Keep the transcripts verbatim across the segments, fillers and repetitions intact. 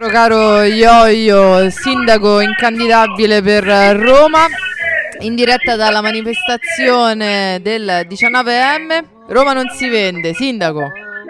caro Ioio, sindaco incandidabile per Roma, in diretta dalla manifestazione del diciannove emme. Roma non si vende, sindaco.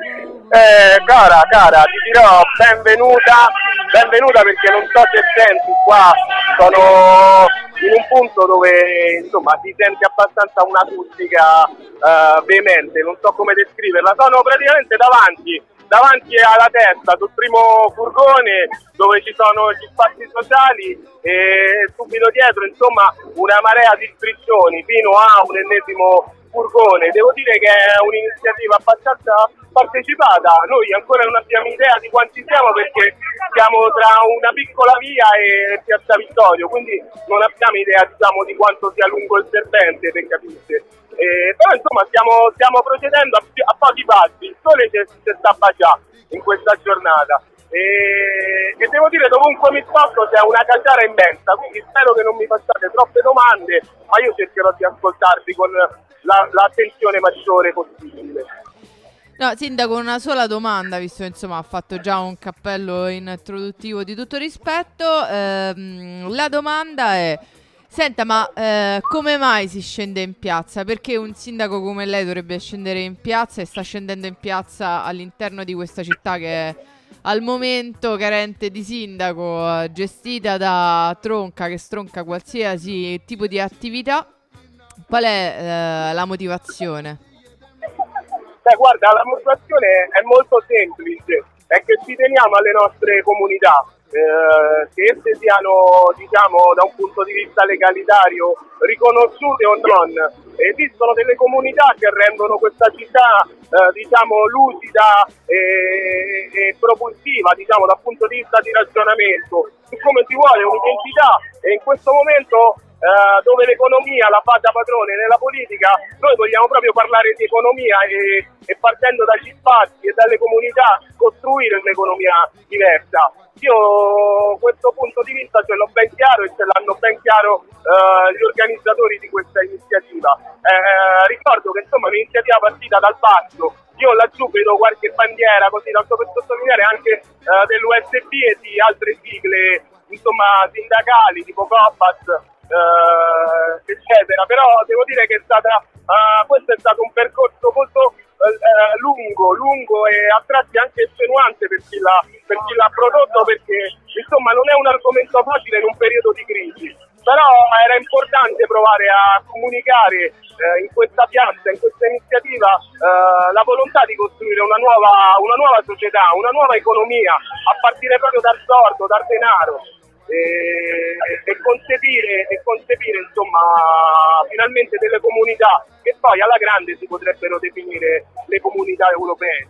Eh, cara, cara, ti dirò benvenuta, benvenuta perché non so se senti qua, sono in un punto dove insomma si sente abbastanza un'acustica uh, veemente, non so come descriverla, sono praticamente davanti, davanti alla testa, sul primo furgone dove ci sono gli spazi sociali e subito dietro insomma una marea di iscrizioni fino a un ennesimo furgone. Devo dire che è un'iniziativa abbastanza partecipata, noi ancora non abbiamo idea di quanti siamo perché siamo tra una piccola via e Piazza Vittorio, quindi non abbiamo idea diciamo di quanto sia lungo il serpente, per capire. Eh, però insomma stiamo, stiamo procedendo a, a pochi passi, il sole si sta baciando in questa giornata e, e devo dire dovunque mi sposto c'è una caciara immensa, quindi spero che non mi facciate troppe domande, ma io cercherò di ascoltarvi con la, l'attenzione maggiore possibile. No, sindaco, una sola domanda, visto che insomma ha fatto già un cappello introduttivo di tutto rispetto. Ehm, la domanda è: senta, ma eh, come mai si scende in piazza? Perché un sindaco come lei dovrebbe scendere in piazza e sta scendendo in piazza all'interno di questa città che è al momento carente di sindaco, eh, gestita da Tronca, che stronca qualsiasi tipo di attività? Qual è eh, la motivazione? Beh, guarda, la motivazione è molto semplice, è che ci teniamo alle nostre comunità. Eh, che esse siano diciamo da un punto di vista legalitario riconosciute o non, esistono delle comunità che rendono questa città eh, diciamo lucida e, e propulsiva diciamo dal punto di vista di ragionamento su come si vuole un'identità, e in questo momento Uh, dove l'economia la fa da padrone nella politica, noi vogliamo proprio parlare di economia e, e partendo dagli spazi e dalle comunità costruire un'economia diversa. Io questo punto di vista ce l'ho ben chiaro e ce l'hanno ben chiaro uh, gli organizzatori di questa iniziativa. Uh, ricordo che insomma un'iniziativa partita dal basso, io laggiù vedo qualche bandiera così tanto per sottolineare anche uh, dell'U S B e di altre sigle insomma sindacali tipo Copas, Uh, eccetera, però devo dire che è stata uh, questo è stato un percorso molto uh, lungo, lungo e a tratti anche estenuante per chi l'ha, per chi l'ha prodotto, perché insomma non è un argomento facile in un periodo di crisi, però era importante provare a comunicare uh, in questa piazza, in questa iniziativa uh, la volontà di costruire una nuova, una nuova società, una nuova economia a partire proprio dal sordo, dal denaro. E, e concepire e concepire insomma finalmente delle comunità che poi alla grande si potrebbero definire le comunità europee.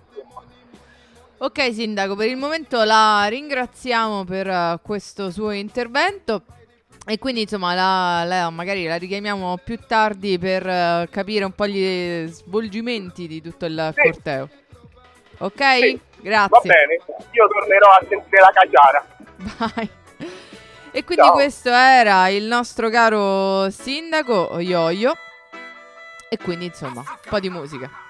Ok sindaco, per il momento la ringraziamo per uh, questo suo intervento e quindi insomma la, la, magari la richiamiamo più tardi per uh, capire un po' gli svolgimenti di tutto il sì. corteo. Ok? Sì. Grazie. Va bene, io tornerò a sentire la caciara. Vai. E quindi Ciao. Questo era il nostro caro sindaco Ioio. E quindi insomma un po' di musica.